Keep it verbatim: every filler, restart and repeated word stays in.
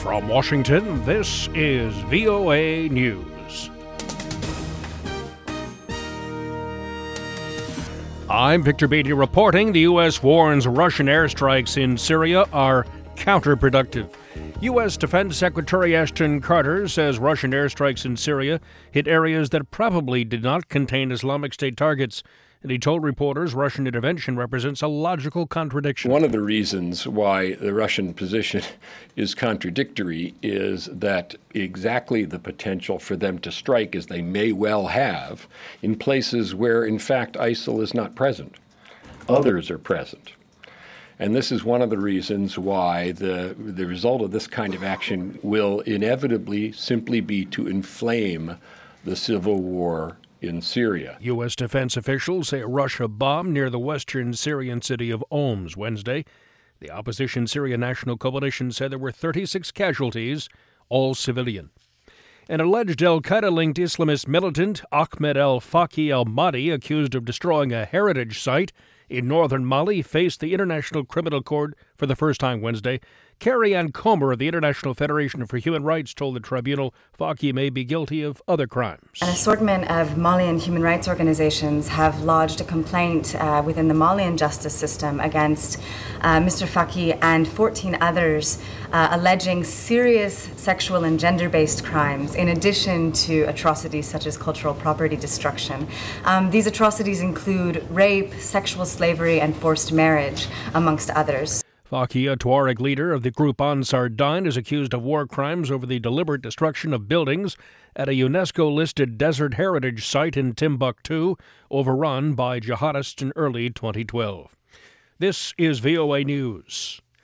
From Washington, this is V O A News. I'm Victor Beatty reporting the U S warns Russian airstrikes in Syria are counterproductive. U S Defense Secretary Ashton Carter says Russian airstrikes in Syria hit areas that probably did not contain Islamic State targets. And he told reporters Russian intervention represents a logical contradiction. One of the reasons why the Russian position is contradictory is that exactly the potential for them to strike, as they may well have, in places where, in fact, ISIL is not present. Others are present. And this is one of the reasons why the, the result of this kind of action will inevitably simply be to inflame the civil war in Syria. U S defense officials say Russia bombed near the western Syrian city of Homs Wednesday. The opposition Syria National Coalition said there were thirty-six casualties, all civilian. An alleged al-Qaeda-linked Islamist militant, Ahmed al-Faqi al-Mahdi, accused of destroying a heritage site in northern Mali, faced the International Criminal Court for the first time Wednesday. Carrie Ann Comer of the International Federation for Human Rights told the tribunal Faqi may be guilty of other crimes. An assortment of Malian human rights organizations have lodged a complaint uh, within the Malian justice system against uh, Mister Faqi and fourteen others, uh, alleging serious sexual and gender-based crimes, in addition to atrocities such as cultural property destruction. Um, these atrocities include rape, sexual slavery, and forced marriage, amongst others. Faqi, a Tuareg leader of the group Ansar Dine, is accused of war crimes over the deliberate destruction of buildings at a UNESCO-listed desert heritage site in Timbuktu, overrun by jihadists in early twenty twelve. This is V O A News.